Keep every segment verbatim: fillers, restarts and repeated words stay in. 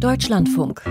Deutschlandfunk.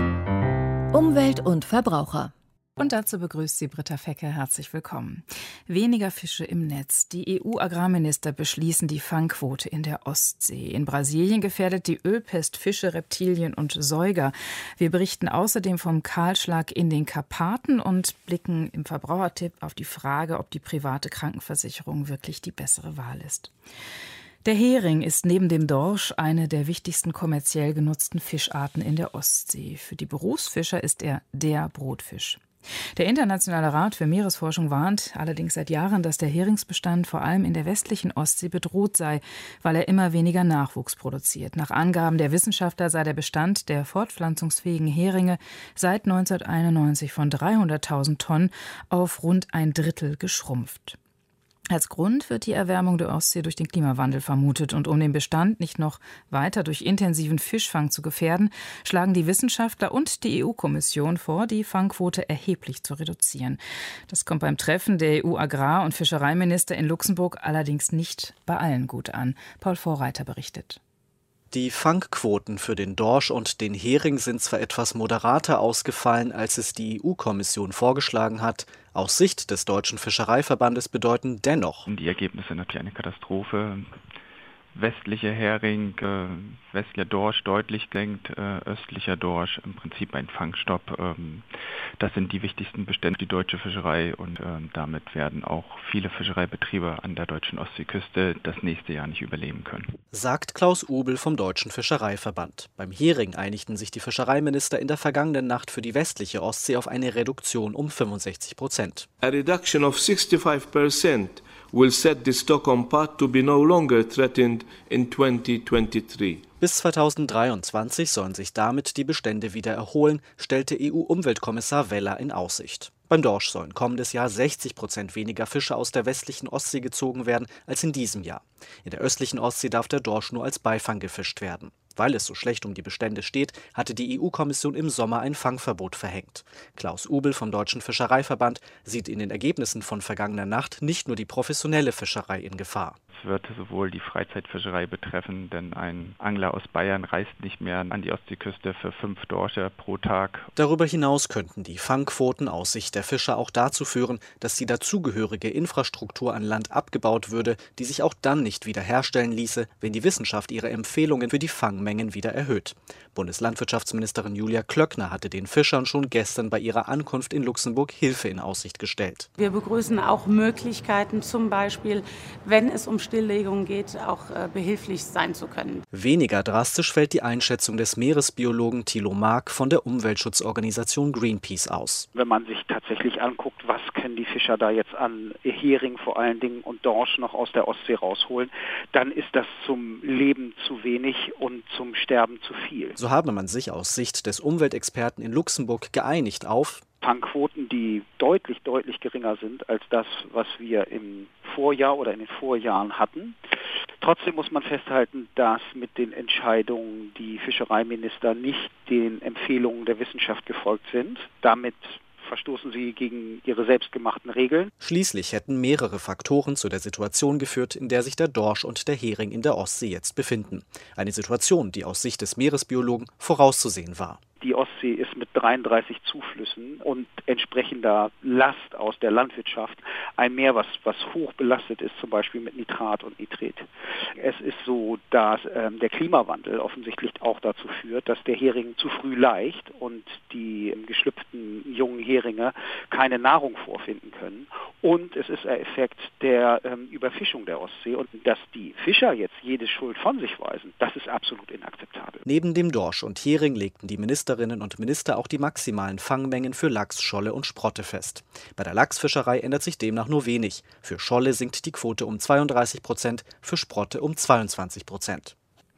Umwelt und Verbraucher. Und dazu begrüßt sie Britta Fecke. Herzlich willkommen. Weniger Fische im Netz. Die E U-Agrarminister beschließen die Fangquote in der Ostsee. In Brasilien gefährdet die Ölpest Fische, Reptilien und Säuger. Wir berichten außerdem vom Kahlschlag in den Karpaten und blicken im Verbrauchertipp auf die Frage, ob die private Krankenversicherung wirklich die bessere Wahl ist. Der Hering ist neben dem Dorsch eine der wichtigsten kommerziell genutzten Fischarten in der Ostsee. Für die Berufsfischer ist er der Brotfisch. Der Internationale Rat für Meeresforschung warnt allerdings seit Jahren, dass der Heringsbestand vor allem in der westlichen Ostsee bedroht sei, weil er immer weniger Nachwuchs produziert. Nach Angaben der Wissenschaftler sei der Bestand der fortpflanzungsfähigen Heringe seit neunzehnhunderteinundneunzig von dreihunderttausend Tonnen auf rund ein Drittel geschrumpft. Als Grund wird die Erwärmung der Ostsee durch den Klimawandel vermutet. Und um den Bestand nicht noch weiter durch intensiven Fischfang zu gefährden, schlagen die Wissenschaftler und die E U-Kommission vor, die Fangquote erheblich zu reduzieren. Das kommt beim Treffen der E U-Agrar- und Fischereiminister in Luxemburg allerdings nicht bei allen gut an. Paul Vorreiter berichtet. Die Fangquoten für den Dorsch und den Hering sind zwar etwas moderater ausgefallen, als es die E U-Kommission vorgeschlagen hat. Aus Sicht des Deutschen Fischereiverbandes bedeuten dennoch: Die Ergebnisse sind natürlich eine Katastrophe. Westlicher Hering, äh, westlicher Dorsch deutlich gesenkt, äh, östlicher Dorsch im Prinzip ein Fangstopp. Ähm, das sind die wichtigsten Bestände der deutschen Fischerei und äh, damit werden auch viele Fischereibetriebe an der deutschen Ostseeküste das nächste Jahr nicht überleben können. Sagt Klaus Ubel vom Deutschen Fischereiverband. Beim Hering einigten sich die Fischereiminister in der vergangenen Nacht für die westliche Ostsee auf eine Reduktion um fünfundsechzig Prozent. A reduction of sixty-five percent will set the stock on path to be no longer threatened in twenty twenty-three. Bis zweitausenddreiundzwanzig sollen sich damit die Bestände wieder erholen, stellte E U-Umweltkommissar Vella in Aussicht. Beim Dorsch sollen kommendes Jahr sechzig Prozent weniger Fische aus der westlichen Ostsee gezogen werden als in diesem Jahr. In der östlichen Ostsee darf der Dorsch nur als Beifang gefischt werden. Weil es so schlecht um die Bestände steht, hatte die E U-Kommission im Sommer ein Fangverbot verhängt. Klaus Ubel vom Deutschen Fischereiverband sieht in den Ergebnissen von vergangener Nacht nicht nur die professionelle Fischerei in Gefahr. Es wird sowohl die Freizeitfischerei betreffen, denn ein Angler aus Bayern reist nicht mehr an die Ostseeküste für fünf Dorsche pro Tag. Darüber hinaus könnten die Fangquoten aus Sicht der Fischer auch dazu führen, dass die dazugehörige Infrastruktur an Land abgebaut würde, die sich auch dann nicht wieder herstellen ließe, wenn die Wissenschaft ihre Empfehlungen für die Fangmengen wieder erhöht. Bundeslandwirtschaftsministerin Julia Klöckner hatte den Fischern schon gestern bei ihrer Ankunft in Luxemburg Hilfe in Aussicht gestellt. Wir begrüßen auch Möglichkeiten, zum Beispiel, wenn es um Stilllegung geht, auch äh, behilflich sein zu können. Weniger drastisch fällt die Einschätzung des Meeresbiologen Thilo Mark von der Umweltschutzorganisation Greenpeace aus. Wenn man sich tatsächlich anguckt, was können die Fischer da jetzt an Hering vor allen Dingen und Dorsch noch aus der Ostsee rausholen, dann ist das zum Leben zu wenig und zum Sterben zu viel. So habe man sich aus Sicht des Umweltexperten in Luxemburg geeinigt auf Fangquoten, die deutlich, deutlich geringer sind als das, was wir im Vorjahr oder in den Vorjahren hatten. Trotzdem muss man festhalten, dass mit den Entscheidungen die Fischereiminister nicht den Empfehlungen der Wissenschaft gefolgt sind. Damit verstoßen sie gegen ihre selbstgemachten Regeln. Schließlich hätten mehrere Faktoren zu der Situation geführt, in der sich der Dorsch und der Hering in der Ostsee jetzt befinden. Eine Situation, die aus Sicht des Meeresbiologen vorauszusehen war. Die Ostsee ist mit dreiunddreißig Zuflüssen und entsprechender Last aus der Landwirtschaft ein Meer, was, was hoch belastet ist, zum Beispiel mit Nitrat und Nitrit. Es ist so, dass ähm, der Klimawandel offensichtlich auch dazu führt, dass der Hering zu früh laicht und die ähm, geschlüpften jungen Heringe keine Nahrung vorfinden können. Und es ist ein Effekt der ähm, Überfischung der Ostsee. Und dass die Fischer jetzt jede Schuld von sich weisen, das ist absolut inakzeptabel. Neben dem Dorsch und Hering legten die Ministerinnen und Minister auch die maximalen Fangmengen für Lachs, Scholle und Sprotte fest. Bei der Lachsfischerei ändert sich demnach nur wenig. Für Scholle sinkt die Quote um zweiunddreißig Prozent, für Sprotte um zweiundzwanzig Prozent.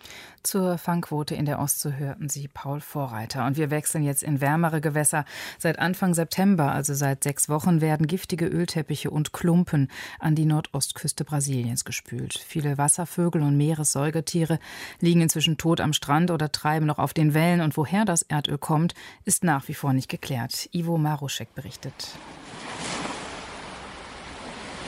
Zur Fangquote in der Ostsee hörten Sie Paul Vorreiter. Und wir wechseln jetzt in wärmere Gewässer. Seit Anfang September, also seit sechs Wochen, werden giftige Ölteppiche und Klumpen an die Nordostküste Brasiliens gespült. Viele Wasservögel und Meeressäugetiere liegen inzwischen tot am Strand oder treiben noch auf den Wellen. Und woher das Erdöl kommt, ist nach wie vor nicht geklärt. Ivo Maruschek berichtet.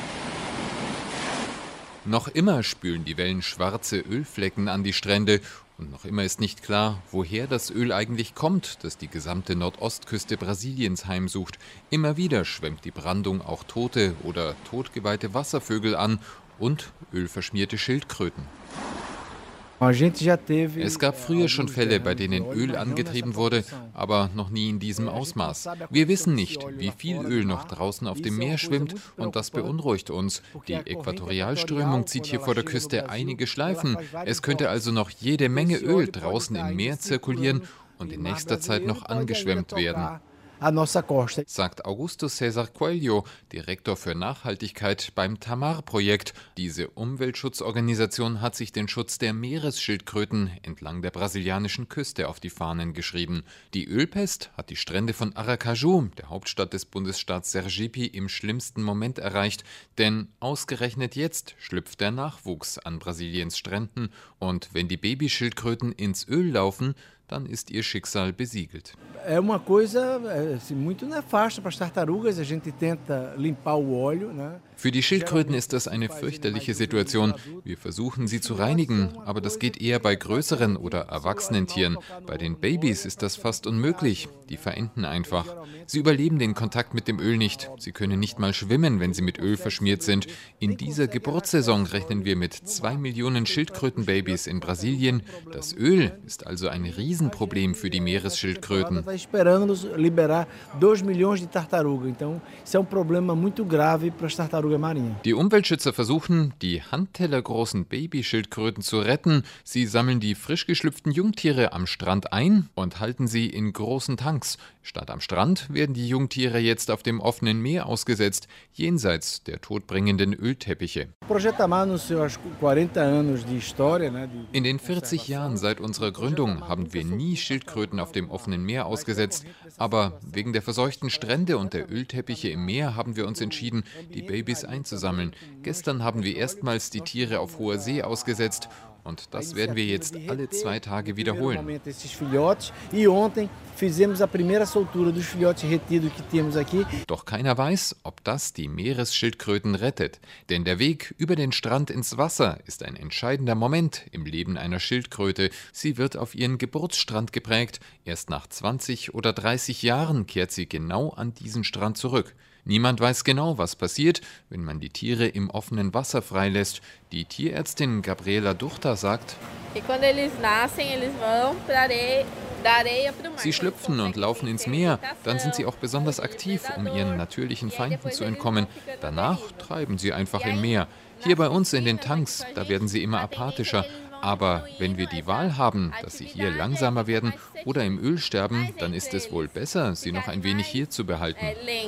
Noch immer spülen die Wellen schwarze Ölflecken an die Strände Und noch immer ist nicht klar, woher das Öl eigentlich kommt, das die gesamte Nordostküste Brasiliens heimsucht. Immer wieder schwemmt die Brandung auch tote oder totgeweihte Wasservögel an und ölverschmierte Schildkröten. Es gab früher schon Fälle, bei denen Öl angetrieben wurde, aber noch nie in diesem Ausmaß. Wir wissen nicht, wie viel Öl noch draußen auf dem Meer schwimmt, und das beunruhigt uns. Die Äquatorialströmung zieht hier vor der Küste einige Schleifen. Es könnte also noch jede Menge Öl draußen im Meer zirkulieren und in nächster Zeit noch angeschwemmt werden, sagt Augusto César Coelho, Direktor für Nachhaltigkeit beim Tamar-Projekt. Diese Umweltschutzorganisation hat sich den Schutz der Meeresschildkröten entlang der brasilianischen Küste auf die Fahnen geschrieben. Die Ölpest hat die Strände von Aracaju, der Hauptstadt des Bundesstaats Sergipe, im schlimmsten Moment erreicht. Denn ausgerechnet jetzt schlüpft der Nachwuchs an Brasiliens Stränden. Und wenn die Babyschildkröten ins Öl laufen, dann ist ihr Schicksal besiegelt. Für die Schildkröten ist das eine fürchterliche Situation. Wir versuchen, sie zu reinigen, aber das geht eher bei größeren oder erwachsenen Tieren. Bei den Babys ist das fast unmöglich. Die verenden einfach. Sie überleben den Kontakt mit dem Öl nicht. Sie können nicht mal schwimmen, wenn sie mit Öl verschmiert sind. In dieser Geburtssaison rechnen wir mit zwei Millionen Schildkrötenbabys in Brasilien. Das Öl ist also ein Riesenproblem für die Meeresschildkröten. Die Umweltschützer versuchen, die handtellergroßen Babyschildkröten zu retten. Sie sammeln die frisch geschlüpften Jungtiere am Strand ein und halten sie in großen Tanks. Statt am Strand werden die Jungtiere jetzt auf dem offenen Meer ausgesetzt, jenseits der todbringenden Ölteppiche. In den vierzig Jahren seit unserer Gründung haben wir nie Schildkröten auf dem offenen Meer ausgesetzt. Aber wegen der verseuchten Strände und der Ölteppiche im Meer haben wir uns entschieden, die Babys einzusammeln. Gestern haben wir erstmals die Tiere auf hoher See ausgesetzt. Und das werden wir jetzt alle zwei Tage wiederholen. Doch keiner weiß, ob das die Meeresschildkröten rettet. Denn der Weg über den Strand ins Wasser ist ein entscheidender Moment im Leben einer Schildkröte. Sie wird auf ihren Geburtsstrand geprägt. Erst nach zwanzig oder dreißig Jahren kehrt sie genau an diesen Strand zurück. Niemand weiß genau, was passiert, wenn man die Tiere im offenen Wasser freilässt. Die Tierärztin Gabriela Duchta sagt: Sie schlüpfen und laufen ins Meer, dann sind sie auch besonders aktiv, um ihren natürlichen Feinden zu entkommen. Danach treiben sie einfach im Meer. Hier bei uns in den Tanks, da werden sie immer apathischer. Aber wenn wir die Wahl haben, dass sie hier langsamer werden oder im Öl sterben, dann ist es wohl besser, sie noch ein wenig hier zu behalten.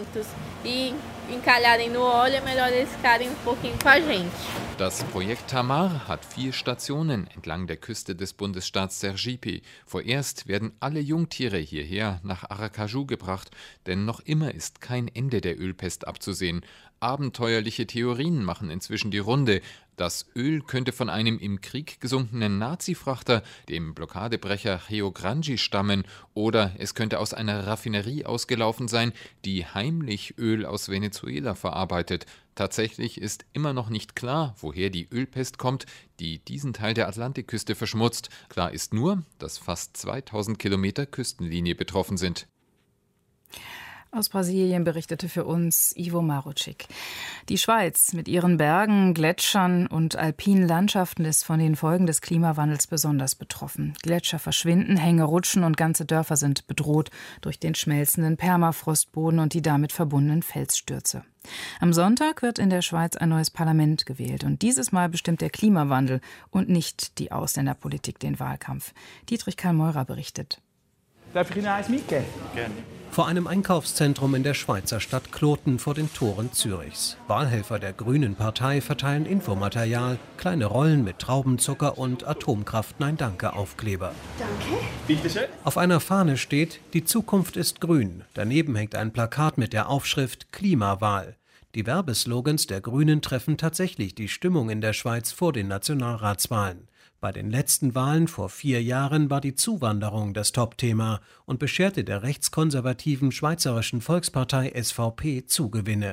Das Projekt Tamar hat vier Stationen entlang der Küste des Bundesstaats Sergipe. Vorerst werden alle Jungtiere hierher nach Aracaju gebracht, denn noch immer ist kein Ende der Ölpest abzusehen. Abenteuerliche Theorien machen inzwischen die Runde. Das Öl könnte von einem im Krieg gesunkenen Nazi-Frachter, dem Blockadebrecher Rio Grande, stammen, oder es könnte aus einer Raffinerie ausgelaufen sein, die heimlich Öl aus Venezuela verarbeitet. Tatsächlich ist immer noch nicht klar, woher die Ölpest kommt, die diesen Teil der Atlantikküste verschmutzt. Klar ist nur, dass fast zweitausend Kilometer Küstenlinie betroffen sind. Aus Brasilien berichtete für uns Ivo Marucic. Die Schweiz mit ihren Bergen, Gletschern und alpinen Landschaften ist von den Folgen des Klimawandels besonders betroffen. Gletscher verschwinden, Hänge rutschen und ganze Dörfer sind bedroht durch den schmelzenden Permafrostboden und die damit verbundenen Felsstürze. Am Sonntag wird in der Schweiz ein neues Parlament gewählt und dieses Mal bestimmt der Klimawandel und nicht die Ausländerpolitik den Wahlkampf. Dietrich Karl-Meurer berichtet. Darf ich Ihnen eins mitgeben? Gerne. Vor einem Einkaufszentrum in der Schweizer Stadt Kloten vor den Toren Zürichs. Wahlhelfer der Grünen Partei verteilen Infomaterial, kleine Rollen mit Traubenzucker und Atomkraft-Nein-Danke-Aufkleber. Danke. Bitte schön. Auf einer Fahne steht: Die Zukunft ist grün. Daneben hängt ein Plakat mit der Aufschrift Klimawahl. Die Werbeslogans der Grünen treffen tatsächlich die Stimmung in der Schweiz vor den Nationalratswahlen. Bei den letzten Wahlen vor vier Jahren war die Zuwanderung das Top-Thema und bescherte der rechtskonservativen Schweizerischen Volkspartei S V P Zugewinne.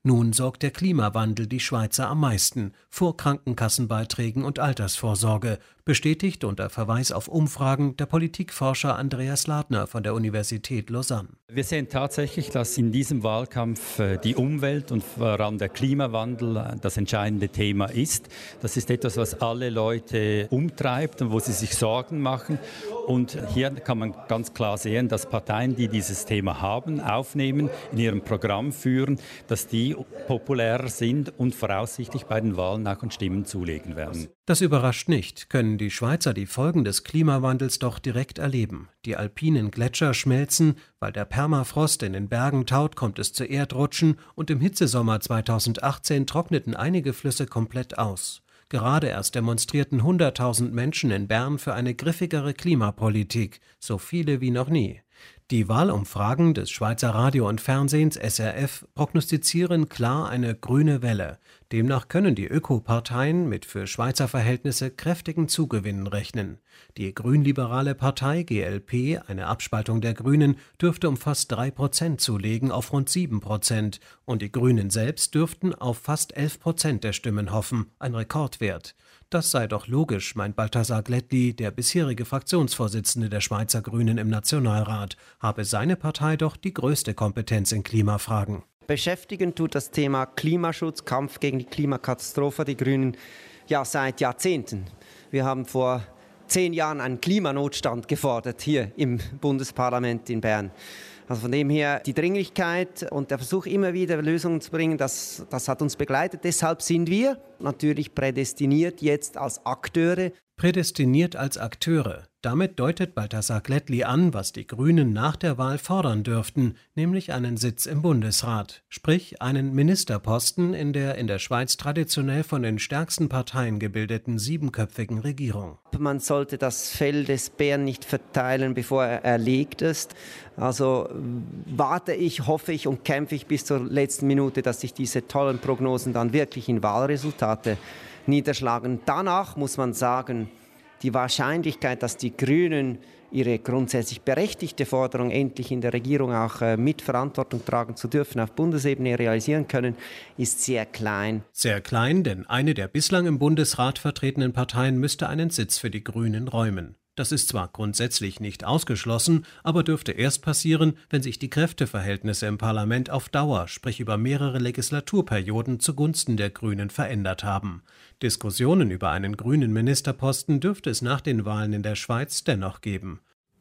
Nun sorgt der Klimawandel die Schweizer am meisten, vor Krankenkassenbeiträgen und Altersvorsorge, bestätigt unter Verweis auf Umfragen der Politikforscher Andreas Ladner von der Universität Lausanne. Wir sehen tatsächlich, dass in diesem Wahlkampf die Umwelt und vor allem der Klimawandel das entscheidende Thema ist. Das ist etwas, was alle Leute umtreibt und wo sie sich Sorgen machen. Und hier kann man ganz klar sehen, dass Parteien, die dieses Thema haben, aufnehmen, in ihrem Programm führen, dass die populärer sind und voraussichtlich bei den Wahlen auch an Stimmen zulegen werden. Das überrascht nicht, können die Schweizer die Folgen des Klimawandels doch direkt erleben. Die alpinen Gletscher schmelzen, weil der Permafrost in den Bergen taut, kommt es zu Erdrutschen und im Hitzesommer zweitausendachtzehn trockneten einige Flüsse komplett aus. Gerade erst demonstrierten hunderttausend Menschen in Bern für eine griffigere Klimapolitik, so viele wie noch nie. Die Wahlumfragen des Schweizer Radio und Fernsehens S R F prognostizieren klar eine grüne Welle. Demnach können die Ökoparteien mit für Schweizer Verhältnisse kräftigen Zugewinnen rechnen. Die grünliberale Partei G L P, eine Abspaltung der Grünen, dürfte um fast drei Prozent zulegen auf rund sieben Prozent. Und die Grünen selbst dürften auf fast elf Prozent der Stimmen hoffen, ein Rekordwert. Das sei doch logisch, meint Balthasar Glättli, der bisherige Fraktionsvorsitzende der Schweizer Grünen im Nationalrat, habe seine Partei doch die größte Kompetenz in Klimafragen. Beschäftigen tut das Thema Klimaschutz, Kampf gegen die Klimakatastrophe die Grünen ja seit Jahrzehnten. Wir haben vor zehn Jahren einen Klimanotstand gefordert hier im Bundesparlament in Bern. Also von dem her die Dringlichkeit und der Versuch, immer wieder Lösungen zu bringen, das, das hat uns begleitet. Deshalb sind wir natürlich prädestiniert jetzt als Akteure. Prädestiniert als Akteure. Damit deutet Balthasar Glättli an, was die Grünen nach der Wahl fordern dürften, nämlich einen Sitz im Bundesrat, sprich einen Ministerposten in der in der Schweiz traditionell von den stärksten Parteien gebildeten siebenköpfigen Regierung. Man sollte das Fell des Bären nicht verteilen, bevor er erlegt ist. Also warte ich, hoffe ich und kämpfe ich bis zur letzten Minute, dass sich diese tollen Prognosen dann wirklich in Wahlresultate niederschlagen. Danach muss man sagen, die Wahrscheinlichkeit, dass die Grünen ihre grundsätzlich berechtigte Forderung, endlich in der Regierung auch äh, mit Verantwortung tragen zu dürfen, auf Bundesebene realisieren können, ist sehr klein. Sehr klein, denn eine der bislang im Bundesrat vertretenen Parteien müsste einen Sitz für die Grünen räumen. Das ist zwar grundsätzlich nicht ausgeschlossen, aber dürfte erst passieren, wenn sich die Kräfteverhältnisse im Parlament auf Dauer, sprich über mehrere Legislaturperioden, zugunsten der Grünen verändert haben. Diskussionen über einen grünen Ministerposten dürfte es nach den Wahlen in der Schweiz dennoch geben.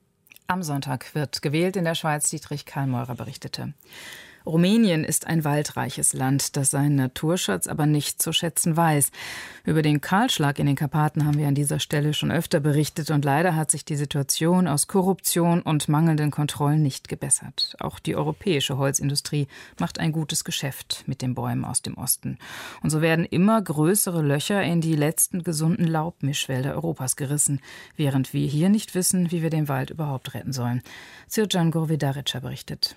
Am Sonntag wird gewählt in der Schweiz, Dietrich Karlmeurer berichtete. Rumänien ist ein waldreiches Land, das seinen Naturschatz aber nicht zu schätzen weiß. Über den Kahlschlag in den Karpaten haben wir an dieser Stelle schon öfter berichtet und leider hat sich die Situation aus Korruption und mangelnden Kontrollen nicht gebessert. Auch die europäische Holzindustrie macht ein gutes Geschäft mit den Bäumen aus dem Osten. Und so werden immer größere Löcher in die letzten gesunden Laubmischwälder Europas gerissen, während wir hier nicht wissen, wie wir den Wald überhaupt retten sollen. Sirjan Gorvidarica berichtet.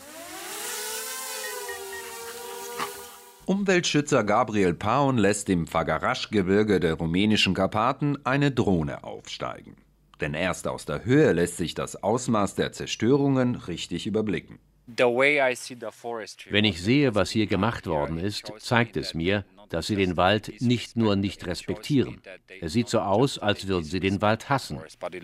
Umweltschützer Gabriel Paun lässt im Fagarasch-Gebirge der rumänischen Karpaten eine Drohne aufsteigen. Denn erst aus der Höhe lässt sich das Ausmaß der Zerstörungen richtig überblicken. Wenn ich sehe, was hier gemacht worden ist, zeigt es mir, dass sie den Wald nicht nur nicht respektieren. Es sieht so aus, als würden sie den Wald hassen.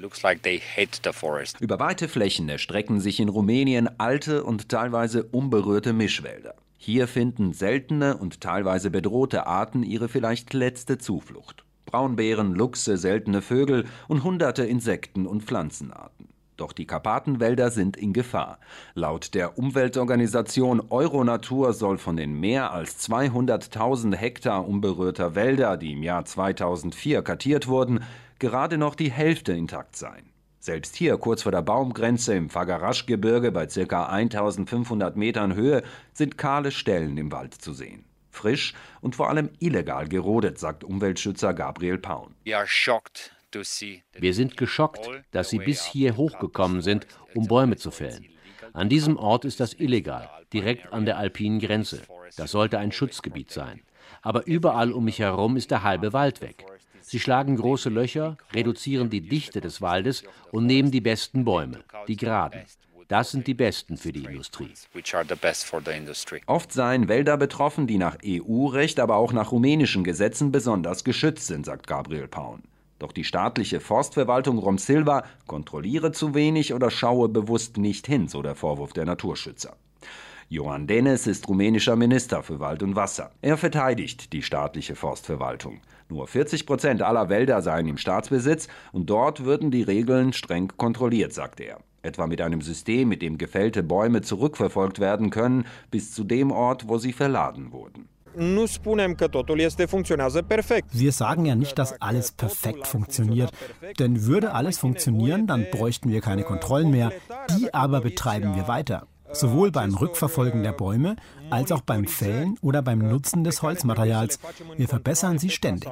Über weite Flächen erstrecken sich in Rumänien alte und teilweise unberührte Mischwälder. Hier finden seltene und teilweise bedrohte Arten ihre vielleicht letzte Zuflucht. Braunbären, Luchse, seltene Vögel und hunderte Insekten- und Pflanzenarten. Doch die Karpatenwälder sind in Gefahr. Laut der Umweltorganisation Euronatur soll von den mehr als zweihunderttausend Hektar unberührter Wälder, die im Jahr zweitausendvier kartiert wurden, gerade noch die Hälfte intakt sein. Selbst hier, kurz vor der Baumgrenze im Fagarasch-Gebirge bei ca. eintausendfünfhundert Metern Höhe, sind kahle Stellen im Wald zu sehen. Frisch und vor allem illegal gerodet, sagt Umweltschützer Gabriel Paun. Wir sind geschockt, dass sie bis hier hochgekommen sind, um Bäume zu fällen. An diesem Ort ist das illegal, direkt an der alpinen Grenze. Das sollte ein Schutzgebiet sein. Aber überall um mich herum ist der halbe Wald weg. Sie schlagen große Löcher, reduzieren die Dichte des Waldes und nehmen die besten Bäume, die geraden. Das sind die besten für die Industrie. Oft seien Wälder betroffen, die nach E U-Recht, aber auch nach rumänischen Gesetzen besonders geschützt sind, sagt Gabriel Paun. Doch die staatliche Forstverwaltung Romsilva kontrolliere zu wenig oder schaue bewusst nicht hin, so der Vorwurf der Naturschützer. Ioan Dennis ist rumänischer Minister für Wald und Wasser. Er verteidigt die staatliche Forstverwaltung. Nur vierzig Prozent aller Wälder seien im Staatsbesitz und dort würden die Regeln streng kontrolliert, sagt er. Etwa mit einem System, mit dem gefällte Bäume zurückverfolgt werden können, bis zu dem Ort, wo sie verladen wurden. Wir sagen ja nicht, dass alles perfekt funktioniert. Denn würde alles funktionieren, dann bräuchten wir keine Kontrollen mehr. Die aber betreiben wir weiter. Sowohl beim Rückverfolgen der Bäume als auch beim Fällen oder beim Nutzen des Holzmaterials. Wir verbessern sie ständig.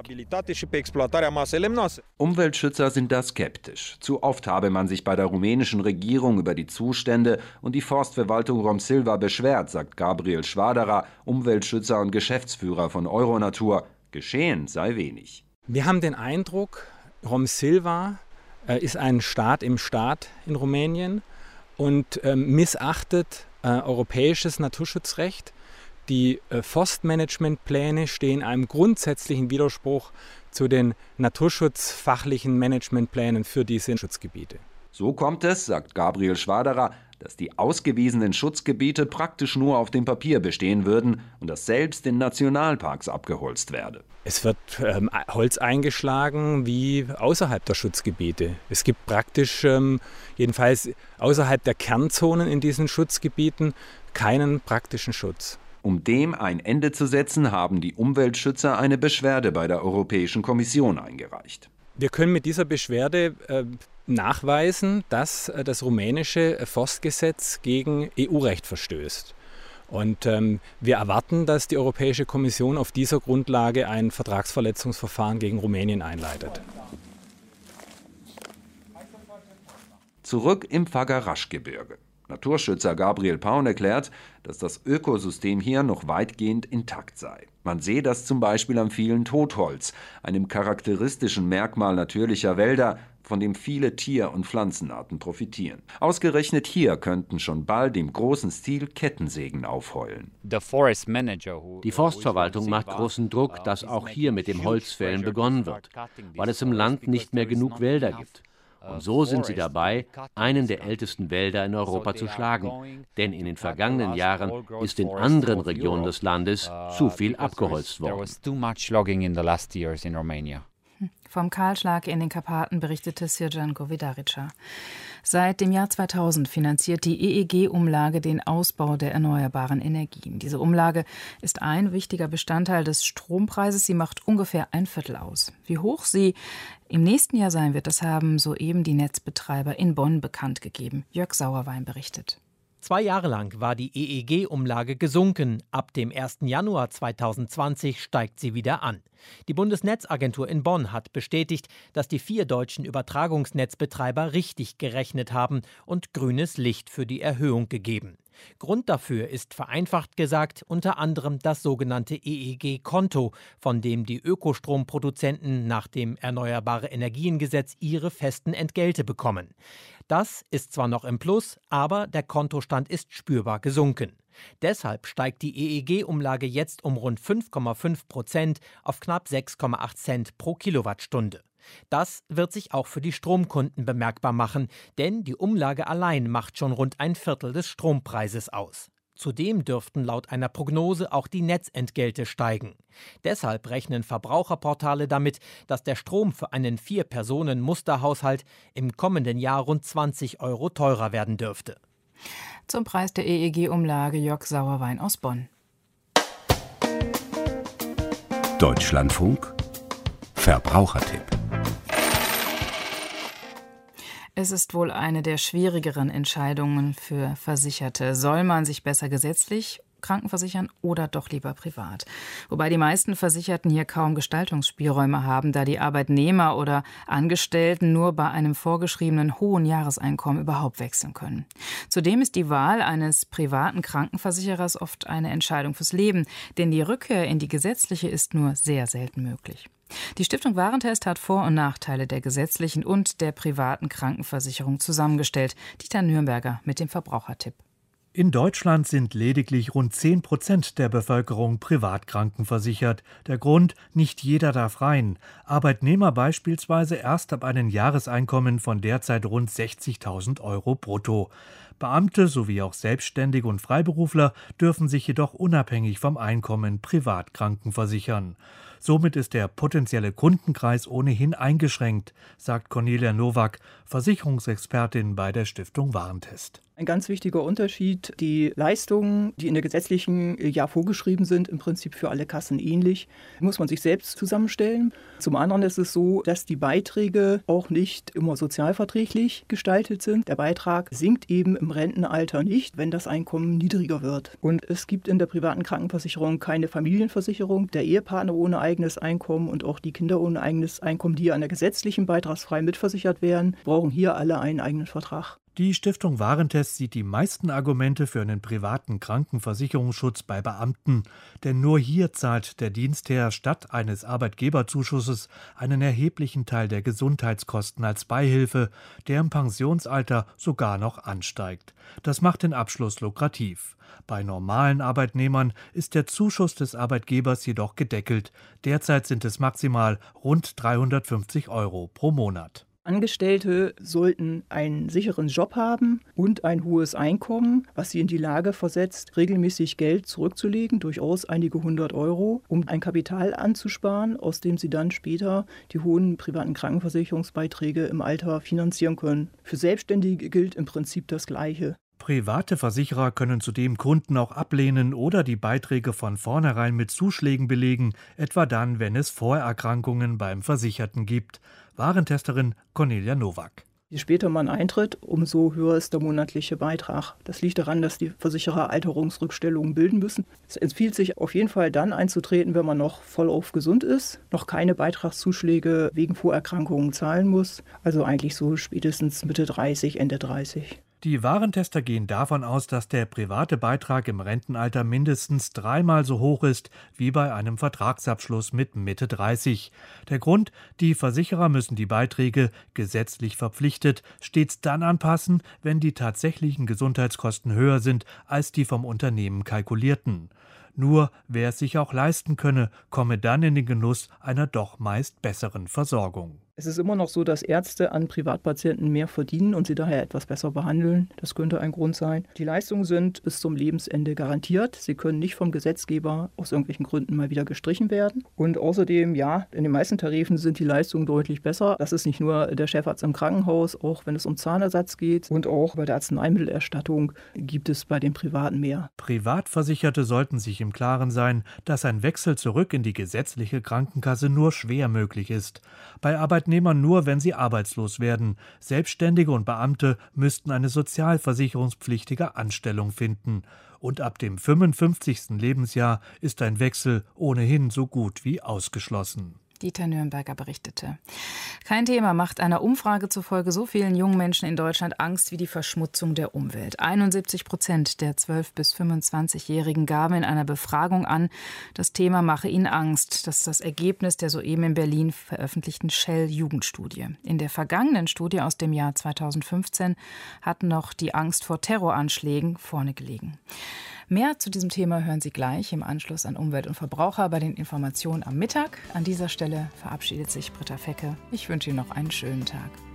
Umweltschützer sind da skeptisch. Zu oft habe man sich bei der rumänischen Regierung über die Zustände und die Forstverwaltung Romsilva beschwert, sagt Gabriel Schwaderer, Umweltschützer und Geschäftsführer von Euronatur. Geschehen sei wenig. Wir haben den Eindruck, Romsilva äh, ist ein Staat im Staat in Rumänien und äh, missachtet äh, europäisches Naturschutzrecht. Die äh, Forstmanagementpläne stehen in einem grundsätzlichen Widerspruch zu den naturschutzfachlichen Managementplänen für diese Schutzgebiete. So kommt es, sagt Gabriel Schwaderer, dass die ausgewiesenen Schutzgebiete praktisch nur auf dem Papier bestehen würden und dass selbst in Nationalparks abgeholzt werde. Es wird ähm, Holz eingeschlagen wie außerhalb der Schutzgebiete. Es gibt praktisch, ähm, jedenfalls außerhalb der Kernzonen in diesen Schutzgebieten, keinen praktischen Schutz. Um dem ein Ende zu setzen, haben die Umweltschützer eine Beschwerde bei der Europäischen Kommission eingereicht. Wir können mit dieser Beschwerde äh, nachweisen, dass äh, das rumänische Forstgesetz gegen E U-Recht verstößt. Und ähm, wir erwarten, dass die Europäische Kommission auf dieser Grundlage ein Vertragsverletzungsverfahren gegen Rumänien einleitet. Zurück im Fagarasch-Gebirge. Naturschützer Gabriel Paun erklärt, dass das Ökosystem hier noch weitgehend intakt sei. Man sehe das zum Beispiel am vielen Totholz, einem charakteristischen Merkmal natürlicher Wälder, von dem viele Tier- und Pflanzenarten profitieren. Ausgerechnet hier könnten schon bald im großen Stil Kettensägen aufheulen. Die Forstverwaltung macht großen Druck, dass auch hier mit dem Holzfällen begonnen wird, weil es im Land nicht mehr genug Wälder gibt. Und so sind sie dabei, einen der ältesten Wälder in Europa zu schlagen. Denn in den vergangenen Jahren ist in anderen Regionen des Landes zu viel abgeholzt worden. Vom Kahlschlag in den Karpaten berichtete Sirjan Govedarica. Seit dem Jahr zweitausend finanziert die E E G-Umlage den Ausbau der erneuerbaren Energien. Diese Umlage ist ein wichtiger Bestandteil des Strompreises. Sie macht ungefähr ein Viertel aus. Wie hoch sie im nächsten Jahr sein wird, das haben soeben die Netzbetreiber in Bonn bekannt gegeben. Jörg Sauerwein berichtet. Zwei Jahre lang war die E E G-Umlage gesunken. Ab dem ersten Januar zweitausendzwanzig steigt sie wieder an. Die Bundesnetzagentur in Bonn hat bestätigt, dass die vier deutschen Übertragungsnetzbetreiber richtig gerechnet haben und grünes Licht für die Erhöhung gegeben. Grund dafür ist vereinfacht gesagt unter anderem das sogenannte E E G-Konto, von dem die Ökostromproduzenten nach dem Erneuerbare-Energien-Gesetz ihre festen Entgelte bekommen. Das ist zwar noch im Plus, aber der Kontostand ist spürbar gesunken. Deshalb steigt die E E G-Umlage jetzt um rund fünf Komma fünf Prozent auf knapp sechs Komma acht Cent pro Kilowattstunde. Das wird sich auch für die Stromkunden bemerkbar machen, denn die Umlage allein macht schon rund ein Viertel des Strompreises aus. Zudem dürften laut einer Prognose auch die Netzentgelte steigen. Deshalb rechnen Verbraucherportale damit, dass der Strom für einen Vier-Personen-Musterhaushalt im kommenden Jahr rund zwanzig Euro teurer werden dürfte. Zum Preis der E E G-Umlage Jörg Sauerwein aus Bonn. Deutschlandfunk Verbrauchertipp. Es ist wohl eine der schwierigeren Entscheidungen für Versicherte. Soll man sich besser gesetzlich krankenversichern oder doch lieber privat? Wobei die meisten Versicherten hier kaum Gestaltungsspielräume haben, da die Arbeitnehmer oder Angestellten nur bei einem vorgeschriebenen hohen Jahreseinkommen überhaupt wechseln können. Zudem ist die Wahl eines privaten Krankenversicherers oft eine Entscheidung fürs Leben, denn die Rückkehr in die gesetzliche ist nur sehr selten möglich. Die Stiftung Warentest hat Vor- und Nachteile der gesetzlichen und der privaten Krankenversicherung zusammengestellt. Dieter Nürnberger mit dem Verbrauchertipp. In Deutschland sind lediglich rund zehn Prozent der Bevölkerung privat krankenversichert. Der Grund: nicht jeder darf rein. Arbeitnehmer beispielsweise erst ab einem Jahreseinkommen von derzeit rund sechzigtausend Euro brutto. Beamte sowie auch Selbstständige und Freiberufler dürfen sich jedoch unabhängig vom Einkommen privat krankenversichern. Somit ist der potenzielle Kundenkreis ohnehin eingeschränkt, sagt Cornelia Nowak, Versicherungsexpertin bei der Stiftung Warentest. Ein ganz wichtiger Unterschied: die Leistungen, die in der gesetzlichen ja vorgeschrieben sind, im Prinzip für alle Kassen ähnlich, muss man sich selbst zusammenstellen. Zum anderen ist es so, dass die Beiträge auch nicht immer sozialverträglich gestaltet sind. Der Beitrag sinkt eben im Rentenalter nicht, wenn das Einkommen niedriger wird. Und es gibt in der privaten Krankenversicherung keine Familienversicherung. Der Ehepartner ohne eigenes Einkommen und auch die Kinder ohne eigenes Einkommen, die an der gesetzlichen beitragsfrei mitversichert werden, brauchen hier alle einen eigenen Vertrag. Die Stiftung Warentest sieht die meisten Argumente für einen privaten Krankenversicherungsschutz bei Beamten. Denn nur hier zahlt der Dienstherr statt eines Arbeitgeberzuschusses einen erheblichen Teil der Gesundheitskosten als Beihilfe, der im Pensionsalter sogar noch ansteigt. Das macht den Abschluss lukrativ. Bei normalen Arbeitnehmern ist der Zuschuss des Arbeitgebers jedoch gedeckelt. Derzeit sind es maximal rund dreihundertfünfzig Euro pro Monat. Angestellte sollten einen sicheren Job haben und ein hohes Einkommen, was sie in die Lage versetzt, regelmäßig Geld zurückzulegen, durchaus einige hundert Euro, um ein Kapital anzusparen, aus dem sie dann später die hohen privaten Krankenversicherungsbeiträge im Alter finanzieren können. Für Selbstständige gilt im Prinzip das Gleiche. Private Versicherer können zudem Kunden auch ablehnen oder die Beiträge von vornherein mit Zuschlägen belegen, etwa dann, wenn es Vorerkrankungen beim Versicherten gibt. Warentesterin Cornelia Nowak. Je später man eintritt, umso höher ist der monatliche Beitrag. Das liegt daran, dass die Versicherer Alterungsrückstellungen bilden müssen. Es empfiehlt sich auf jeden Fall dann einzutreten, wenn man noch vollauf gesund ist, noch keine Beitragszuschläge wegen Vorerkrankungen zahlen muss. Also eigentlich so spätestens Mitte dreißig, Ende dreißig. Die Warentester gehen davon aus, dass der private Beitrag im Rentenalter mindestens dreimal so hoch ist wie bei einem Vertragsabschluss mit Mitte dreißig. Der Grund: die Versicherer müssen die Beiträge, gesetzlich verpflichtet, stets dann anpassen, wenn die tatsächlichen Gesundheitskosten höher sind als die vom Unternehmen kalkulierten. Nur wer es sich auch leisten könne, komme dann in den Genuss einer doch meist besseren Versorgung. Es ist immer noch so, dass Ärzte an Privatpatienten mehr verdienen und sie daher etwas besser behandeln. Das könnte ein Grund sein. Die Leistungen sind bis zum Lebensende garantiert. Sie können nicht vom Gesetzgeber aus irgendwelchen Gründen mal wieder gestrichen werden. Und außerdem, ja, in den meisten Tarifen sind die Leistungen deutlich besser. Das ist nicht nur der Chefarzt im Krankenhaus, auch wenn es um Zahnersatz geht. Und auch bei der Arzneimittelerstattung gibt es bei den Privaten mehr. Privatversicherte sollten sich im Klaren sein, dass ein Wechsel zurück in die gesetzliche Krankenkasse nur schwer möglich ist. Bei Arbeitnehmern nur, wenn sie arbeitslos werden. Selbstständige und Beamte müssten eine sozialversicherungspflichtige Anstellung finden. Und ab dem fünfundfünfzigsten Lebensjahr ist ein Wechsel ohnehin so gut wie ausgeschlossen. Dieter Nürnberger berichtete. Kein Thema macht einer Umfrage zufolge so vielen jungen Menschen in Deutschland Angst wie die Verschmutzung der Umwelt. einundsiebzig Prozent der zwölf- bis fünfundzwanzigjährigen gaben in einer Befragung an, das Thema mache ihnen Angst. Das ist das Ergebnis der soeben in Berlin veröffentlichten Shell-Jugendstudie. In der vergangenen Studie aus dem Jahr zweitausendfünfzehn hat noch die Angst vor Terroranschlägen vorne gelegen. Mehr zu diesem Thema hören Sie gleich im Anschluss an Umwelt und Verbraucher bei den Informationen am Mittag. An dieser Stelle verabschiedet sich Britta Fecke. Ich wünsche Ihnen noch einen schönen Tag.